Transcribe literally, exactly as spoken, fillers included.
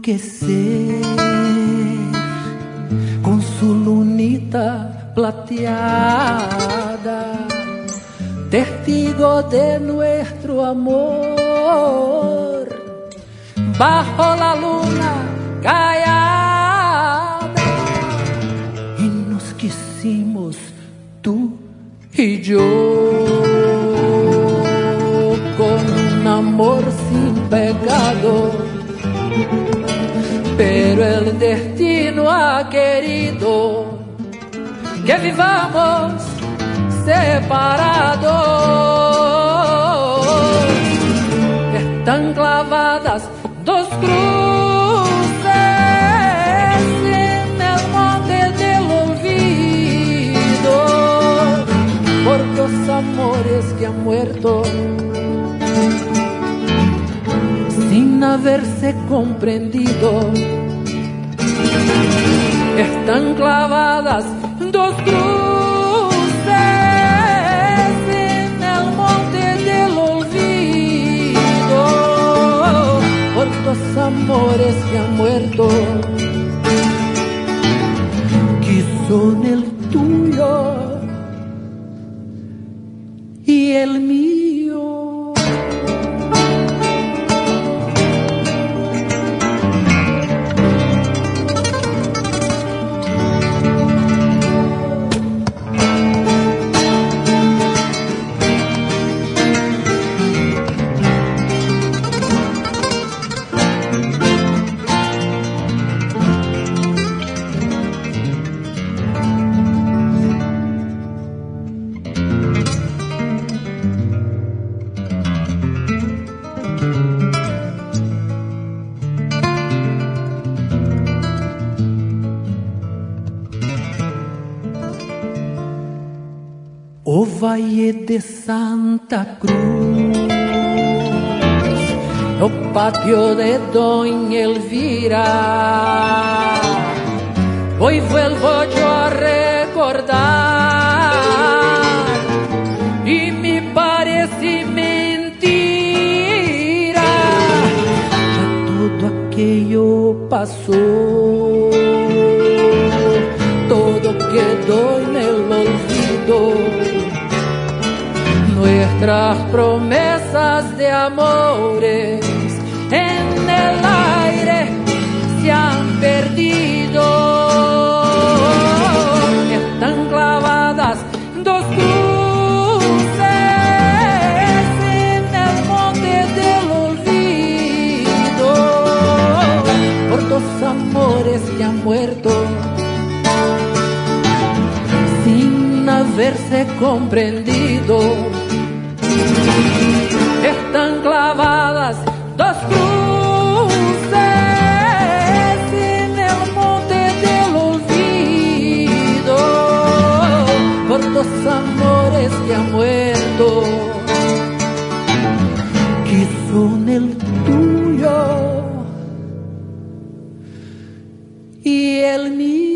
enloquecer con su lunita plateada, testigo de nuestro amor, bajo la luna callada, y nos quisimos tú y yo, con un amor sin pecado, pero el destino ha querido que vivamos separados. Están clavadas dos cruces en el monte del olvido, por dos amores que han muerto sin haberse comprendido. Están clavadas dos cruces en el monte del olvido, por dos amores que han muerto, que son el tuyo y el mío. O Valle de Santa Cruz, o patio de Doña Elvira, hoy vuelvo yo a recordar, y me parece mentira, ya todo aquello pasó, todo quedó en el olvido. Nuestras promesas de amores en el aire se han perdido. Están clavadas dos cruces en el monte del olvido, por dos amores que han muerto sin haberse comprendido. Están clavadas dos cruces en el monte del olvido, por dos amores que han muerto, que son el tuyo y el mío.